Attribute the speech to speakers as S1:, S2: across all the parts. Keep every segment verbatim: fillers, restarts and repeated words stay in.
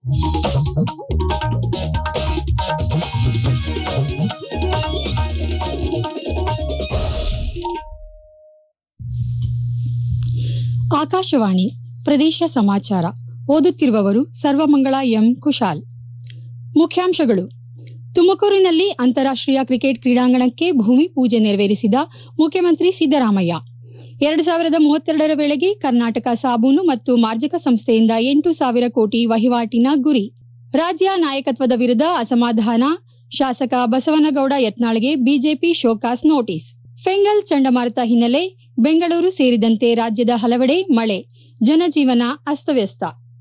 S1: ಆಕಾಶವಾಣಿ ಪ್ರದೇಶ ಸಮಾಚಾರ ಓದುತ್ತಿರುವವರು ಸರ್ವಮಂಗಳ ಎಂ ಕುಶಾಲ್. ಮುಖ್ಯಾಂಶಗಳು. ತುಮಕೂರಿನಲ್ಲಿ ಅಂತಾರಾಷ್ಟೀಯ ಕ್ರಿಕೆಟ್ ಕ್ರೀಡಾಂಗಣಕ್ಕೆ ಭೂಮಿ ಪೂಜೆ ನೆರವೇರಿಸಿದ ಮುಖ್ಯಮಂತ್ರಿ ಸಿದ್ದರಾಮಯ್ಯ. ಎರಡು ಸಾವಿರದ ಮೂವತ್ತೆರಡರ ವೇಳೆಗೆ ಕರ್ನಾಟಕ ಸಾಬೂನು ಮತ್ತು ಮಾರ್ಜಕ ಸಂಸ್ಥೆಯಿಂದ ಎಂಟು ಸಾವಿರ ಕೋಟಿ ವಹಿವಾಟಿನ ಗುರಿ. ರಾಜ್ಯ ನಾಯಕತ್ವದ ವಿರುದ್ಧ ಅಸಮಾಧಾನ, ಶಾಸಕ ಬಸವನಗೌಡ ಯತ್ನಾಳ್ಗೆ ಬಿಜೆಪಿ ಶೋಕಾಸ್ ನೋಟಿಸ್. ಫೆಂಗಲ್ ಚಂಡಮಾರುತ ಹಿನ್ನೆಲೆ ಬೆಂಗಳೂರು ಸೇರಿದಂತೆ ರಾಜ್ಯದ ಹಲವೆಡೆ ಮಳೆ, ಜನಜೀವನ ಅಸ್ತವ್ಯಸ್ತ.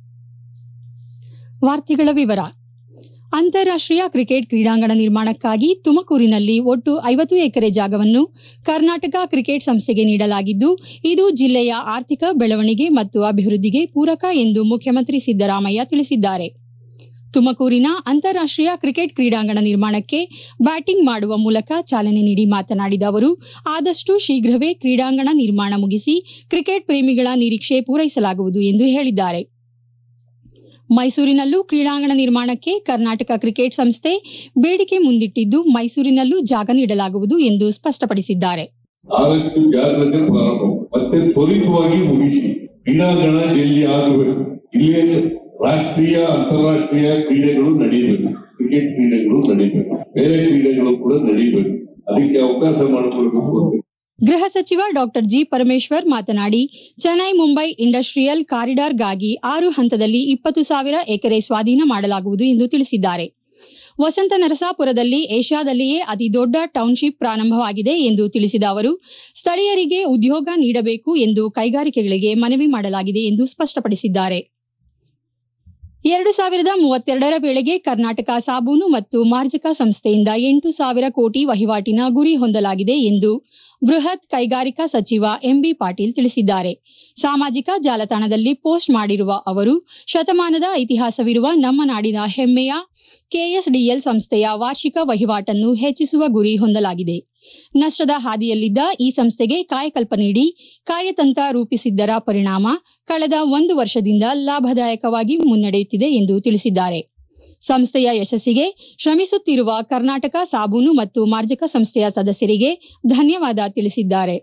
S1: ವಾರ್ತೆಗಳ ವಿವರ. ಅಂತಾರಾಷ್ಟೀಯ ಕ್ರಿಕೆಟ್ ಕ್ರೀಡಾಂಗಣ ನಿರ್ಮಾಣಕ್ಕಾಗಿ ತುಮಕೂರಿನಲ್ಲಿ ಒಟ್ಟು ಐವತ್ತು ಎಕರೆ ಜಾಗವನ್ನು ಕರ್ನಾಟಕ ಕ್ರಿಕೆಟ್ ಸಂಸ್ಥೆಗೆ ನೀಡಲಾಗಿದ್ದು, ಇದು ಜಿಲ್ಲೆಯ ಆರ್ಥಿಕ ಬೆಳವಣಿಗೆ ಮತ್ತು ಅಭಿವೃದ್ಧಿಗೆ ಪೂರಕ ಎಂದು ಮುಖ್ಯಮಂತ್ರಿ ಸಿದ್ದರಾಮಯ್ಯ ತಿಳಿಸಿದ್ದಾರೆ. ತುಮಕೂರಿನ ಅಂತಾರಾಷ್ಟೀಯ ಕ್ರಿಕೆಟ್ ಕ್ರೀಡಾಂಗಣ ನಿರ್ಮಾಣಕ್ಕೆ ಬ್ಯಾಟಿಂಗ್ ಮಾಡುವ ಮೂಲಕ ಚಾಲನೆ ನೀಡಿ ಮಾತನಾಡಿದ ಅವರು, ಆದಷ್ಟು ಶೀಘ್ರವೇ ಕ್ರೀಡಾಂಗಣ ನಿರ್ಮಾಣ ಮುಗಿಸಿ ಕ್ರಿಕೆಟ್ ಪ್ರೇಮಿಗಳ ನಿರೀಕ್ಷೆ ಪೂರೈಸಲಾಗುವುದು ಎಂದು ಹೇಳಿದ್ದಾರೆ. ಮೈಸೂರಿನಲ್ಲೂ ಕ್ರೀಡಾಂಗಣ ನಿರ್ಮಾಣಕ್ಕೆ ಕರ್ನಾಟಕ ಕ್ರಿಕೆಟ್ ಸಂಸ್ಥೆ ಬೇಡಿಕೆ ಮುಂದಿಟ್ಟಿದ್ದು, ಮೈಸೂರಿನಲ್ಲೂ ಜಾಗ ನೀಡಲಾಗುವುದು ಎಂದು ಸ್ಪಷ್ಟಪಡಿಸಿದ್ದಾರೆ.
S2: ಆದಷ್ಟು ಜಾಗ್ರತೆ ಪ್ರಾರಂಭ ಮತ್ತೆ ತ್ವರಿತವಾಗಿ ಮುಗಿಸಿ ಕ್ರೀಡಾಂಗಣ ಎಲ್ಲಿ ಆಗಬೇಕು, ಇಲ್ಲೇ ರಾಷ್ಟ್ರೀಯ ಅಂತಾರಾಷ್ಟ್ರೀಯ ಕ್ರೀಡೆಗಳು ನಡೆಯಬೇಕು, ಕ್ರಿಕೆಟ್ ಕ್ರೀಡೆಗಳು ನಡೆಯಬೇಕು, ಬೇರೆ ಕ್ರೀಡೆಗಳು ಕೂಡ ನಡೆಯಬೇಕು, ಅದಕ್ಕೆ ಅವಕಾಶ ಮಾಡಿಕೊಡಬೇಕು.
S1: ಗೃಹ ಸಚಿವ ಡಾಕ್ಟರ್ ಜಿ ಪರಮೇಶ್ವರ್ ಮಾತನಾಡಿ, ಚೆನ್ನೈ ಮುಂಬೈ ಇಂಡಸ್ಟ್ರಿಯಲ್ ಕಾರಿಡಾರ್ಗಾಗಿ ಆರು ಹಂತದಲ್ಲಿ ಇಪ್ಪತ್ತು ಸಾವಿರ ಎಕರೆ ಸ್ವಾಧೀನ ಮಾಡಲಾಗುವುದು ಎಂದು ತಿಳಿಸಿದ್ದಾರೆ. ವಸಂತ ನರಸಾಪುರದಲ್ಲಿ ಏಷ್ಯಾದಲ್ಲಿಯೇ ಅತಿ ದೊಡ್ಡ ಟೌನ್ಶಿಪ್ ಪ್ರಾರಂಭವಾಗಿದೆ ಎಂದು ತಿಳಿಸಿದ ಅವರು, ಸ್ಥಳೀಯರಿಗೆ ಉದ್ಯೋಗ ನೀಡಬೇಕು ಎಂದು ಕೈಗಾರಿಕೆಗಳಿಗೆ ಮನವಿ ಮಾಡಲಾಗಿದೆ ಎಂದು ಸ್ಪಷ್ಟಪಡಿಸಿದ್ದಾರೆ. ಎರಡು ಸಾವಿರದ ಮೂವತ್ತೆರಡರ ವೇಳೆಗೆ ಕರ್ನಾಟಕ ಸಾಬೂನು ಮತ್ತು ಮಾರ್ಜಕ ಸಂಸ್ಥೆಯಿಂದ ಎಂಟು ಸಾವಿರ ಕೋಟಿ ವಹಿವಾಟಿನ ಗುರಿ ಹೊಂದಲಾಗಿದೆ ಎಂದು ಬೃಹತ್ ಕೈಗಾರಿಕಾ ಸಚಿವ ಎಂಬಿ ಪಾಟೀಲ್ ತಿಳಿಸಿದ್ದಾರೆ. ಸಾಮಾಜಿಕ ಜಾಲತಾಣದಲ್ಲಿ ಪೋಸ್ಟ್ ಮಾಡಿರುವ ಅವರು, ಶತಮಾನದ ಇತಿಹಾಸವಿರುವ ನಮ್ಮ ನಾಡಿನ ಹೆಮ್ಮೆಯ ಕೆಎಸ್ಡಿಎಲ್ ಸಂಸ್ಥೆಯ ವಾರ್ಷಿಕ ವಹಿವಾಟನ್ನು ಹೆಚ್ಚಿಸುವ ಗುರಿ ಹೊಂದಲಾಗಿದೆ. ನಷ್ಟದ ಹಾದಿಯಲ್ಲಿದ್ದ ಈ ಸಂಸ್ಥೆಗೆ ಕಾಯಕಲ್ಪ ನೀಡಿ ಕಾರ್ಯತಂತ್ರ ರೂಪಿಸಿದ್ದರ ಪರಿಣಾಮ ಕಳೆದ ಒಂದು ವರ್ಷದಿಂದ ಲಾಭದಾಯಕವಾಗಿ ಮುನ್ನಡೆಯುತ್ತಿದೆ ಎಂದು ತಿಳಿಸಿದ್ದಾರೆ. ಸಂಸ್ಥೆಯ ಯಶಸ್ಸಿಗೆ ಶ್ರಮಿಸುತ್ತಿರುವ ಕರ್ನಾಟಕ ಸಾಬೂನು ಮತ್ತು ಮಾರ್ಜಕ ಸಂಸ್ಥೆಯ ಸದಸ್ಯರಿಗೆ ಧನ್ಯವಾದ ತಿಳಿಸಿದ್ದಾರೆ.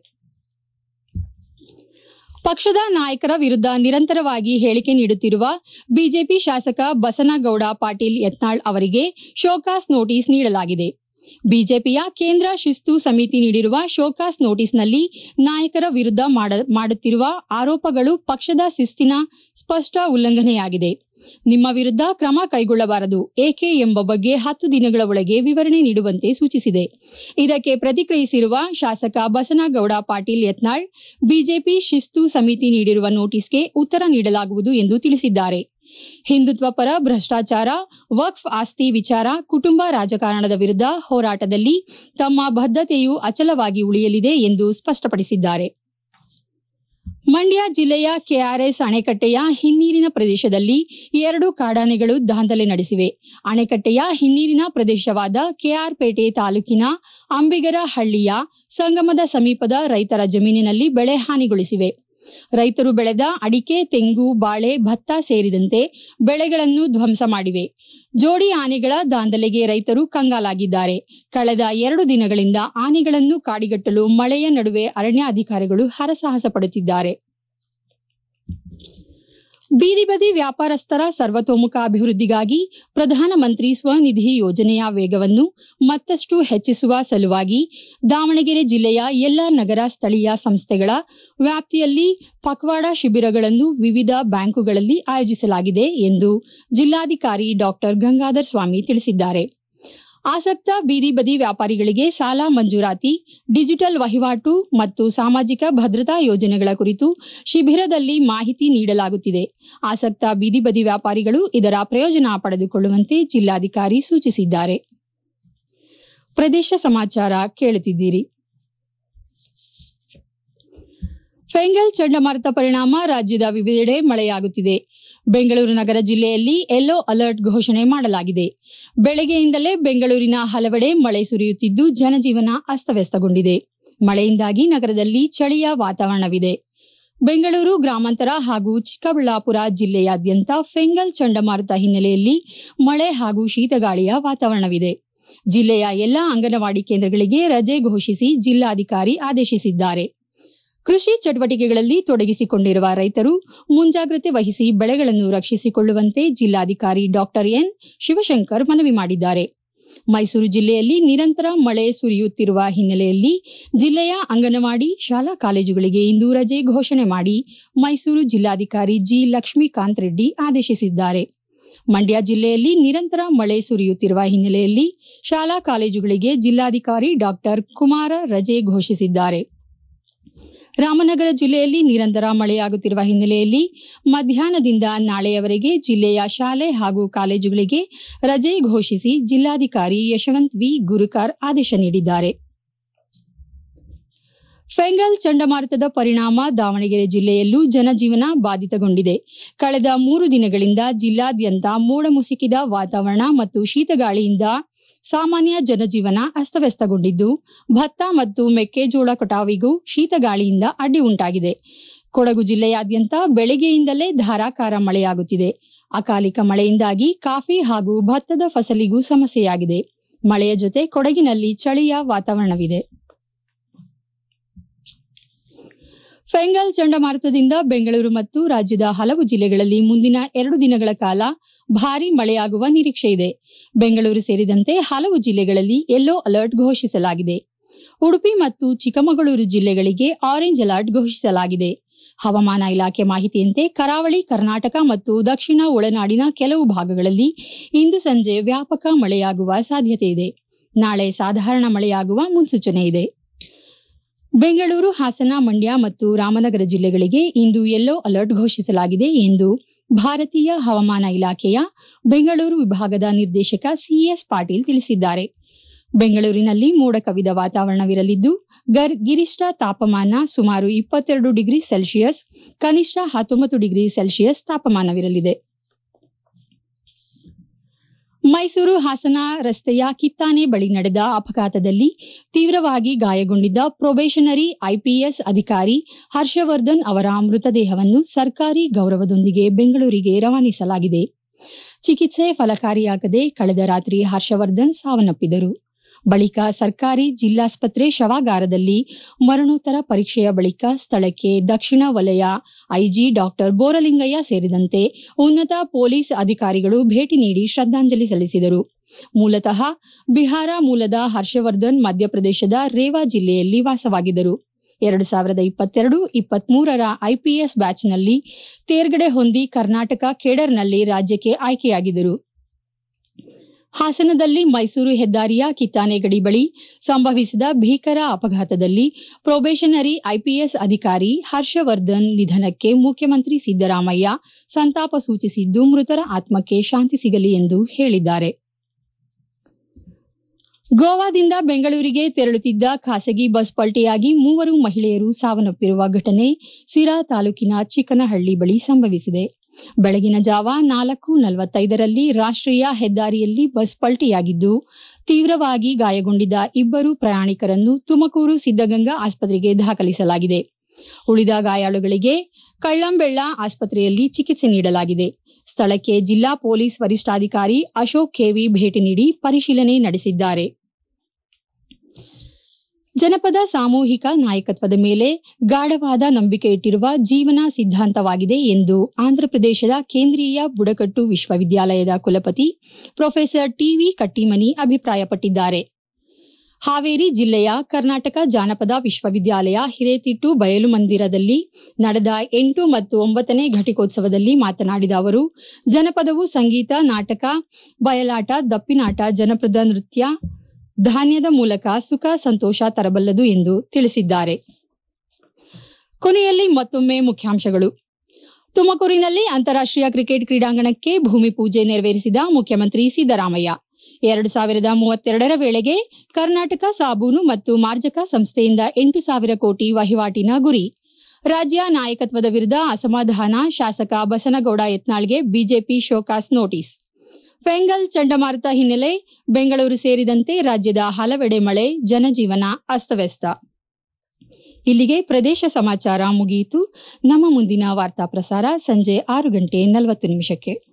S1: ಪಕ್ಷದ ನಾಯಕರ ವಿರುದ್ಧ ನಿರಂತರವಾಗಿ ಹೇಳಿಕೆ ನೀಡುತ್ತಿರುವ ಬಿಜೆಪಿ ಶಾಸಕ ಬಸನಗೌಡ ಪಾಟೀಲ್ ಯತ್ನಾಳ್ ಅವರಿಗೆ ಶೋಕಾಸ್ ನೋಟಿಸ್ ನೀಡಲಾಗಿದೆ. ಬಿಜೆಪಿಯ ಕೇಂದ್ರ ಶಿಸ್ತು ಸಮಿತಿ ನೀಡಿರುವ ಶೋಕಾಸ್ ನೋಟಿಸ್ನಲ್ಲಿ ನಾಯಕರ ವಿರುದ್ಧ ಮಾಡುತ್ತಿರುವ ಆರೋಪಗಳು ಪಕ್ಷದ ಶಿಸ್ತಿನ ಸ್ಪಷ್ಟ ಉಲ್ಲಂಘನೆಯಾಗಿದೆ. ನಿಮ್ಮ ವಿರುದ್ಧ ಕ್ರಮ ಕೈಗೊಳ್ಳಬಾರದು, ಏಕೆ ಎಂಬ ಬಗ್ಗೆ ಹತ್ತು ದಿನಗಳ ಒಳಗೆ ವಿವರಣೆ ನೀಡುವಂತೆ ಸೂಚಿಸಿದೆ. ಇದಕ್ಕೆ ಪ್ರತಿಕ್ರಿಯಿಸಿರುವ ಶಾಸಕ ಬಸನಗೌಡ ಪಾಟೀಲ್ ಯತ್ನಾಳ್, ಬಿಜೆಪಿ ಶಿಸ್ತು ಸಮಿತಿ ನೀಡಿರುವ ನೋಟಿಸ್ಗೆ ಉತ್ತರ ನೀಡಲಾಗುವುದು ಎಂದು ತಿಳಿಸಿದ್ದಾರೆ. ಹಿಂದುತ್ವ ಪರ ಭ್ರಷ್ಟಾಚಾರ, ವಕ್ಫ್ ಆಸ್ತಿ ವಿಚಾರ, ಕುಟುಂಬ ರಾಜಕಾರಣದ ವಿರುದ್ಧ ಹೋರಾಟದಲ್ಲಿ ತಮ್ಮ ಬದ್ಧತೆಯು ಅಚಲವಾಗಿ ಉಳಿಯಲಿದೆ ಎಂದು ಸ್ಪಷ್ಟಪಡಿಸಿದ್ದಾರೆ. ಮಂಡ್ಯ ಜಿಲ್ಲೆಯ ಕೆಆರ್ಎಸ್ ಅಣೆಕಟ್ಟೆಯ ಹಿನ್ನೀರಿನ ಪ್ರದೇಶದಲ್ಲಿ ಎರಡು ಕಾಡಾನೆಗಳು ದಾಂಧಲೆ ನಡೆಸಿವೆ. ಅಣೆಕಟ್ಟೆಯ ಹಿನ್ನೀರಿನ ಪ್ರದೇಶವಾದ ಕೆಆರ್ಪೇಟೆ ತಾಲೂಕಿನ ಅಂಬಿಗರಹಳ್ಳಿಯ ಸಂಗಮದ ಸಮೀಪದ ರೈತರ ಜಮೀನಿನಲ್ಲಿ ಬೆಳೆ ಹಾನಿಗೊಳಿಸಿವೆ. ರೈತರು ಬೆಳೆದ ಅಡಿಕೆ, ತೆಂಗು, ಬಾಳೆ, ಭತ್ತ ಸೇರಿದಂತೆ ಬೆಳೆಗಳನ್ನು ಧ್ವಂಸ ಮಾಡಿವೆ. ಜೋಡಿ ಆನೆಗಳ ದಾಂಧಲೆಗೆ ರೈತರು ಕಂಗಾಲಾಗಿದ್ದಾರೆ. ಕಳೆದ ಎರಡು ದಿನಗಳಿಂದ ಆನೆಗಳನ್ನು ಕಾಡಿಗಟ್ಟಲು ಮಳೆಯ ನಡುವೆ ಅರಣ್ಯಾಧಿಕಾರಿಗಳು ಹರಸಾಹಸ ಪಡುತ್ತಿದ್ದಾರೆ. ಬೀದಿ ಬದಿ ವ್ಯಾಪಾರಸ್ಥರ ಸರ್ವತೋಮುಖ ಅಭಿವೃದ್ಧಿಗಾಗಿ ಪ್ರಧಾನಮಂತ್ರಿ ಸ್ವನಿಧಿ ಯೋಜನೆಯ ವೇಗವನ್ನು ಮತ್ತಷ್ಟು ಹೆಚ್ಚಿಸುವ ಸಲುವಾಗಿ ದಾವಣಗೆರೆ ಜಿಲ್ಲೆಯ ಎಲ್ಲಾ ನಗರ ಸ್ಥಳೀಯ ಸಂಸ್ಥೆಗಳ ವ್ಯಾಪ್ತಿಯಲ್ಲಿ ಪಕ್ವಾಡ ಶಿಬಿರಗಳನ್ನು ವಿವಿಧ ಬ್ಯಾಂಕುಗಳಲ್ಲಿ ಆಯೋಜಿಸಲಾಗಿದೆ ಎಂದು ಜಿಲ್ಲಾಧಿಕಾರಿ ಡಾಕ್ಟರ್ ಗಂಗಾಧರ್ ಸ್ವಾಮಿ ತಿಳಿಸಿದ್ದಾರೆ. ಆಸಕ್ತ ಬೀದಿ ಬದಿ ವ್ಯಾಪಾರಿಗಳಿಗೆ ಸಾಲ ಮಂಜೂರಾತಿ, ಡಿಜಿಟಲ್ ವಹಿವಾಟು ಮತ್ತು ಸಾಮಾಜಿಕ ಭದ್ರತಾ ಯೋಜನೆಗಳ ಕುರಿತು ಶಿಬಿರದಲ್ಲಿ ಮಾಹಿತಿ ನೀಡಲಾಗುತ್ತಿದೆ. ಆಸಕ್ತ ಬೀದಿ ಬದಿ ವ್ಯಾಪಾರಿಗಳು ಇದರ ಪ್ರಯೋಜನ ಪಡೆದುಕೊಳ್ಳುವಂತೆ ಜಿಲ್ಲಾಧಿಕಾರಿ ಸೂಚಿಸಿದ್ದಾರೆ. ಪ್ರದೇಶ ಸಮಾಚಾರ ಕೇಳುತ್ತಿದ್ದೀರಿ. ಫೆಂಗಲ್ ಚಂಡಮಾರುತ ಪರಿಣಾಮ ರಾಜ್ಯದ ವಿವಿಧೆಡೆ ಮಳೆಯಾಗುತ್ತಿದೆ. ಬೆಂಗಳೂರು ನಗರ ಜಿಲ್ಲೆಯಲ್ಲಿ ಯೆಲ್ಲೋ ಅಲರ್ಟ್ ಘೋಷಣೆ ಮಾಡಲಾಗಿದೆ. ಬೆಳಗ್ಗೆಯಿಂದಲೇ ಬೆಂಗಳೂರಿನ ಹಲವೆಡೆ ಮಳೆ ಸುರಿಯುತ್ತಿದ್ದು ಜನಜೀವನ ಅಸ್ತವ್ಯಸ್ತಗೊಂಡಿದೆ. ಮಳೆಯಿಂದಾಗಿ ನಗರದಲ್ಲಿ ಚಳಿಯ ವಾತಾವರಣವಿದೆ. ಬೆಂಗಳೂರು ಗ್ರಾಮಾಂತರ ಹಾಗೂ ಚಿಕ್ಕಬಳ್ಳಾಪುರ ಜಿಲ್ಲೆಯಾದ್ಯಂತ ಫೆಂಗಲ್ ಚಂಡಮಾರುತ ಹಿನ್ನೆಲೆಯಲ್ಲಿ ಮಳೆ ಹಾಗೂ ಶೀತಗಾಳಿಯ ವಾತಾವರಣವಿದೆ. ಜಿಲ್ಲೆಯ ಎಲ್ಲಾ ಅಂಗನವಾಡಿ ಕೇಂದ್ರಗಳಿಗೆ ರಜೆ ಘೋಷಿಸಿ ಜಿಲ್ಲಾಧಿಕಾರಿ ಆದೇಶಿಸಿದ್ದಾರೆ. ಕೃಷಿ ಚಟುವಟಿಕೆಗಳಲ್ಲಿ ತೊಡಗಿಸಿಕೊಂಡಿರುವ ರೈತರು ಮುಂಜಾಗ್ರತೆ ವಹಿಸಿ ಬೆಳೆಗಳನ್ನು ರಕ್ಷಿಸಿಕೊಳ್ಳುವಂತೆ ಜಿಲ್ಲಾಧಿಕಾರಿ ಡಾ ಎನ್ ಶಿವಶಂಕರ್ ಮನವಿ ಮಾಡಿದ್ದಾರೆ. ಮೈಸೂರು ಜಿಲ್ಲೆಯಲ್ಲಿ ನಿರಂತರ ಮಳೆ ಸುರಿಯುತ್ತಿರುವ ಹಿನ್ನೆಲೆಯಲ್ಲಿ ಜಿಲ್ಲೆಯ ಅಂಗನವಾಡಿ ಶಾಲಾ ಕಾಲೇಜುಗಳಿಗೆ ಇಂದು ರಜೆ ಘೋಷಣೆ ಮಾಡಿ ಮೈಸೂರು ಜಿಲ್ಲಾಧಿಕಾರಿ ಜಿ ಲಕ್ಷ್ಮೀಕಾಂತ್ ರೆಡ್ಡಿ ಆದೇಶಿಸಿದ್ದಾರೆ. ಮಂಡ್ಯ ಜಿಲ್ಲೆಯಲ್ಲಿ ನಿರಂತರ ಮಳೆ ಸುರಿಯುತ್ತಿರುವ ಹಿನ್ನೆಲೆಯಲ್ಲಿ ಶಾಲಾ ಕಾಲೇಜುಗಳಿಗೆ ಜಿಲ್ಲಾಧಿಕಾರಿ ಡಾ ಕುಮಾರ ರಜೆ ಘೋಷಿಸಿದ್ದಾರೆ. ರಾಮನಗರ ಜಿಲ್ಲೆಯಲ್ಲಿ ನಿರಂತರ ಮಳೆಯಾಗುತ್ತಿರುವ ಹಿನ್ನೆಲೆಯಲ್ಲಿ ಮಧ್ಯಾಹ್ನದಿಂದ ನಾಳೆಯವರೆಗೆ ಜಿಲ್ಲೆಯ ಶಾಲೆ ಹಾಗೂ ಕಾಲೇಜುಗಳಿಗೆ ರಜೆ ಘೋಷಿಸಿ ಜಿಲ್ಲಾಧಿಕಾರಿ ಯಶವಂತ್ ವಿ ಗುರುಕಾರ್ ಆದೇಶ ನೀಡಿದ್ದಾರೆ. ಫೆಂಗಲ್ ಚಂಡಮಾರುತದ ಪರಿಣಾಮ ದಾವಣಗೆರೆ ಜಿಲ್ಲೆಯಲ್ಲೂ ಜನಜೀವನ ಬಾಧಿತಗೊಂಡಿದೆ. ಕಳೆದ ಮೂರು ದಿನಗಳಿಂದ ಜಿಲ್ಲಾದ್ಯಂತ ಮೋಡ ಮುಸುಕಿದ ವಾತಾವರಣ ಮತ್ತು ಶೀತಗಾಳಿಯಿಂದ ಸಾಮಾನ್ಯ ಜನಜೀವನ ಅಸ್ತವ್ಯಸ್ತಗೊಂಡಿದ್ದು, ಭತ್ತ ಮತ್ತು ಮೆಕ್ಕೆಜೋಳ ಕಟಾವಿಗೂ ಶೀತಗಾಳಿಯಿಂದ ಅಡ್ಡಿ ಉಂಟಾಗಿದೆ. ಕೊಡಗು ಜಿಲ್ಲೆಯಾದ್ಯಂತ ಬೆಳಗ್ಗೆಯಿಂದಲೇ ಧಾರಾಕಾರ ಮಳೆಯಾಗುತ್ತಿದೆ. ಅಕಾಲಿಕ ಮಳೆಯಿಂದಾಗಿ ಕಾಫಿ ಹಾಗೂ ಭತ್ತದ ಫಸಲಿಗೂ ಸಮಸ್ಯೆಯಾಗಿದೆ. ಮಳೆಯ ಜೊತೆ ಕೊಡಗಿನಲ್ಲಿ ಚಳಿಯ ವಾತಾವರಣವಿದೆ. ಫೆಂಗಲ್ ಚಂಡಮಾರುತದಿಂದ ಬೆಂಗಳೂರು ಮತ್ತು ರಾಜ್ಯದ ಹಲವು ಜಿಲ್ಲೆಗಳಲ್ಲಿ ಮುಂದಿನ ಎರಡು ದಿನಗಳ ಕಾಲ ಭಾರೀ ಮಳೆಯಾಗುವ ನಿರೀಕ್ಷೆ ಇದೆ. ಬೆಂಗಳೂರು ಸೇರಿದಂತೆ ಹಲವು ಜಿಲ್ಲೆಗಳಲ್ಲಿ ಯೆಲ್ಲೋ ಅಲರ್ಟ್ ಘೋಷಿಸಲಾಗಿದೆ. ಉಡುಪಿ ಮತ್ತು ಚಿಕ್ಕಮಗಳೂರು ಜಿಲ್ಲೆಗಳಿಗೆ ಆರೆಂಜ್ ಅಲರ್ಟ್ ಘೋಷಿಸಲಾಗಿದೆ. ಹವಾಮಾನ ಇಲಾಖೆ ಮಾಹಿತಿಯಂತೆ ಕರಾವಳಿ ಕರ್ನಾಟಕ ಮತ್ತು ದಕ್ಷಿಣ ಒಳನಾಡಿನ ಕೆಲವು ಭಾಗಗಳಲ್ಲಿ ಇಂದು ಸಂಜೆ ವ್ಯಾಪಕ ಮಳೆಯಾಗುವ ಸಾಧ್ಯತೆಯಿದೆ. ನಾಳೆ ಸಾಧಾರಣ ಮಳೆಯಾಗುವ ಮುನ್ಸೂಚನೆ ಇದೆ. ಬೆಂಗಳೂರು, ಹಾಸನ, ಮಂಡ್ಯ ಮತ್ತು ರಾಮನಗರ ಜಿಲ್ಲೆಗಳಿಗೆ ಇಂದು ಯೆಲ್ಲೋ ಅಲರ್ಟ್ ಘೋಷಿಸಲಾಗಿದೆ ಎಂದು ಭಾರತೀಯ ಹವಾಮಾನ ಇಲಾಖೆಯ ಬೆಂಗಳೂರು ವಿಭಾಗದ ನಿರ್ದೇಶಕ ಸಿಎಸ್ ಪಾಟೀಲ್ ತಿಳಿಸಿದ್ದಾರೆ. ಬೆಂಗಳೂರಿನಲ್ಲಿ ಮೋಡ ಕವಿದ ವಾತಾವರಣವಿರಲಿದ್ದು, ಗರಿಷ್ಠ ತಾಪಮಾನ ಸುಮಾರು ಇಪ್ಪತ್ತೆರಡು ಡಿಗ್ರಿ ಸೆಲ್ಸಿಯಸ್, ಕನಿಷ್ಠ ಹತ್ತೊಂಬತ್ತು ಡಿಗ್ರಿ ಸೆಲ್ಸಿಯಸ್ ತಾಪಮಾನವಿರಲಿದೆ. ಮೈಸೂರು ಹಾಸನ ರಸ್ತೆಯ ಕಿತ್ತಾನೆ ಬಳಿ ನಡೆದ ಅಪಘಾತದಲ್ಲಿ ತೀವ್ರವಾಗಿ ಗಾಯಗೊಂಡಿದ್ದ ಪ್ರೊಬೇಷನರಿ ಐಪಿಎಸ್ ಅಧಿಕಾರಿ ಹರ್ಷವರ್ಧನ್ ಅವರ ಮೃತದೇಹವನ್ನು ಸರ್ಕಾರಿ ಗೌರವದೊಂದಿಗೆ ಬೆಂಗಳೂರಿಗೆ ರವಾನಿಸಲಾಗಿದೆ. ಚಿಕಿತ್ಸೆ ಫಲಕಾರಿಯಾಗದೆ ಕಳೆದ ರಾತ್ರಿ ಹರ್ಷವರ್ಧನ್ ಸಾವನ್ನಪ್ಪಿದರು. ಬಳಿಕ ಸರ್ಕಾರಿ ಜಿಲ್ಲಾಸ್ಪತ್ರೆ ಶವಾಗಾರದಲ್ಲಿ ಮರಣೋತ್ತರ ಪರೀಕ್ಷೆಯ ಬಳಿಕ ಸ್ಥಳಕ್ಕೆ ದಕ್ಷಿಣ ವಲಯ ಐಜಿ ಡಾಕ್ಟರ್ ಬೋರಲಿಂಗಯ್ಯ ಸೇರಿದಂತೆ ಉನ್ನತ ಪೊಲೀಸ್ ಅಧಿಕಾರಿಗಳು ಭೇಟಿ ನೀಡಿ ಶ್ರದ್ಧಾಂಜಲಿ ಸಲ್ಲಿಸಿದರು. ಮೂಲತಃ ಬಿಹಾರ ಮೂಲದ ಹರ್ಷವರ್ಧನ್ ಮಧ್ಯಪ್ರದೇಶದ ರೇವಾ ಜಿಲ್ಲೆಯಲ್ಲಿ ವಾಸವಾಗಿದ್ದರು. ಎರಡು ಸಾವಿರದ ಇಪ್ಪತ್ತೆರಡು ಇಪ್ಪತ್ಮೂರರ ಐಪಿಎಸ್ ಬ್ಯಾಚ್ನಲ್ಲಿ ತೇರ್ಗಡೆ ಹೊಂದಿ ಕರ್ನಾಟಕ ಕೇಡರ್ನಲ್ಲಿ ರಾಜ್ಯಕ್ಕೆ ಆಯ್ಕೆಯಾಗಿದ್ದರು. ಹಾಸನದಲ್ಲಿ ಮೈಸೂರು ಹೆದ್ದಾರಿಯ ಕಿತ್ತಾನೆ ಗಡಿ ಬಳಿ ಸಂಭವಿಸಿದ ಭೀಕರ ಅಪಘಾತದಲ್ಲಿ ಪ್ರೊಬೇಷನರಿ ಐಪಿಎಸ್ ಅಧಿಕಾರಿ ಹರ್ಷವರ್ಧನ್ ನಿಧನಕ್ಕೆ ಮುಖ್ಯಮಂತ್ರಿ ಸಿದ್ದರಾಮಯ್ಯ ಸಂತಾಪ ಸೂಚಿಸಿದ್ದು, ಮೃತರ ಆತ್ಮಕ್ಕೆ ಶಾಂತಿ ಸಿಗಲಿ ಎಂದು ಹೇಳಿದ್ದಾರೆ. ಗೋವಾದಿಂದ ಬೆಂಗಳೂರಿಗೆ ತೆರಳುತ್ತಿದ್ದ ಖಾಸಗಿ ಬಸ್ ಪಲ್ಟಿಯಾಗಿ ಮೂವರು ಮಹಿಳೆಯರು ಸಾವನ್ನಪ್ಪಿರುವ ಘಟನೆ ಸಿರಾ ತಾಲೂಕಿನ ಚಿಕ್ಕನಹಳ್ಳಿ ಬಳಿ ಸಂಭವಿಸಿದೆ. ಬೆಳಗಿನ ಜಾವ ನಾಲ್ಕು ನಲವತ್ತೈದರಲ್ಲಿ ರಾಷ್ಟ್ರೀಯ ಹೆದ್ದಾರಿಯಲ್ಲಿ ಬಸ್ ಪಲ್ಟಿಯಾಗಿದ್ದು, ತೀವ್ರವಾಗಿ ಗಾಯಗೊಂಡಿದ್ದ ಇಬ್ಬರು ಪ್ರಯಾಣಿಕರನ್ನು ತುಮಕೂರು ಸಿದ್ದಗಂಗಾ ಆಸ್ಪತ್ರೆಗೆ ದಾಖಲಿಸಲಾಗಿದೆ. ಉಳಿದ ಗಾಯಾಳುಗಳಿಗೆ ಕಳ್ಳಂಬೆಳ್ಳ ಆಸ್ಪತ್ರೆಯಲ್ಲಿ ಚಿಕಿತ್ಸೆ ನೀಡಲಾಗಿದೆ. ಸ್ಥಳಕ್ಕೆ ಜಿಲ್ಲಾ ಪೊಲೀಸ್ ವರಿಷ್ಠಾಧಿಕಾರಿ ಅಶೋಕ್ ಕೆವಿ ಭೇಟಿ ನೀಡಿ ಪರಿಶೀಲನೆ ನಡೆಸಿದ್ದಾರೆ. ಜನಪದ ಸಾಮೂಹಿಕ ನಾಯಕತ್ವದ ಮೇಲೆ ಗಾಢವಾದ ನಂಬಿಕೆ ಇಟ್ಟಿರುವ ಜೀವನ ಸಿದ್ಧಾಂತವಾಗಿದೆ ಎಂದು ಆಂಧ್ರಪ್ರದೇಶದ ಕೇಂದ್ರೀಯ ಬುಡಕಟ್ಟು ವಿಶ್ವವಿದ್ಯಾಲಯದ ಕುಲಪತಿ ಪ್ರೊಫೆಸರ್ ಟಿವಿ ಕಟ್ಟಿಮನಿ ಅಭಿಪ್ರಾಯಪಟ್ಟಿದ್ದಾರೆ. ಹಾವೇರಿ ಜಿಲ್ಲೆಯ ಕರ್ನಾಟಕ ಜಾನಪದ ವಿಶ್ವವಿದ್ಯಾಲಯ ಹಿರೇತಿಟ್ಟು ಬಯಲು ಮಂದಿರದಲ್ಲಿ ನಡೆದ ಎಂಟು ಮತ್ತು ಒಂಬತ್ತನೇ ಘಟಿಕೋತ್ಸವದಲ್ಲಿ ಮಾತನಾಡಿದ ಅವರು, ಜನಪದವು ಸಂಗೀತ, ನಾಟಕ, ಬಯಲಾಟ, ದಪ್ಪಿನಾಟ, ಜನಪದ ನೃತ್ಯ, ಧಾನ್ಯದ ಮೂಲಕ ಸುಖ ಸಂತೋಷ ತರಬಲ್ಲದು ಎಂದು ತಿಳಿಸಿದ್ದಾರೆ. ಕೊನೆಯಲ್ಲಿ ಮತ್ತೊಮ್ಮೆ ಮುಖ್ಯಾಂಶಗಳು. ತುಮಕೂರಿನಲ್ಲಿ ಅಂತಾರಾಷ್ಟೀಯ ಕ್ರಿಕೆಟ್ ಕ್ರೀಡಾಂಗಣಕ್ಕೆ ಭೂಮಿ ಪೂಜೆ ನೆರವೇರಿಸಿದ ಮುಖ್ಯಮಂತ್ರಿ ಸಿದ್ದರಾಮಯ್ಯ. ಎರಡು ಸಾವಿರದ ಮೂವತ್ತೆರಡರ ವೇಳೆಗೆ ಕರ್ನಾಟಕ ಸಾಬೂನು ಮತ್ತು ಮಾರ್ಜಕ ಸಂಸ್ಥೆಯಿಂದ ಎಂಟು ಸಾವಿರ ಕೋಟಿ ವಹಿವಾಟಿನ ಗುರಿ. ರಾಜ್ಯ ನಾಯಕತ್ವದ ವಿರುದ್ಧ ಅಸಮಾಧಾನ, ಶಾಸಕ ಬಸನಗೌಡ ಯತ್ನಾಳ್ಗೆ ಬಿಜೆಪಿ ಶೋಕಾಸ್ ನೋಟಿಸ್. ಫೆಂಗಲ್ ಚಂಡಮಾರುತ ಹಿನ್ನೆಲೆ ಬೆಂಗಳೂರು ಸೇರಿದಂತೆ ರಾಜ್ಯದ ಹಲವೆಡೆ ಮಳೆ, ಜನಜೀವನ ಅಸ್ತವ್ಯಸ್ತ. ಇಲ್ಲಿಗೆ ಪ್ರದೇಶ ಸಮಾಚಾರ ಮುಗಿಯಿತು. ನಮ್ಮ ಮುಂದಿನ ವಾರ್ತಾ ಪ್ರಸಾರ ಸಂಜೆ ಆರು ಗಂಟೆ ನಲವತ್ತು ನಿಮಿಷಕ್ಕೆ.